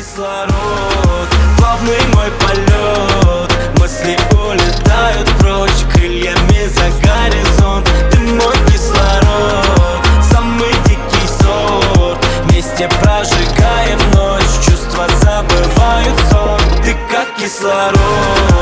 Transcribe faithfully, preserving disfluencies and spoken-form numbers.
кислород, плавный мой полет. Мысли улетают прочь крыльями за горизонт. Ты мой кислород, самый дикий сорт. Вместе прожигаем ночь, чувства забывают сон. Ты как кислород.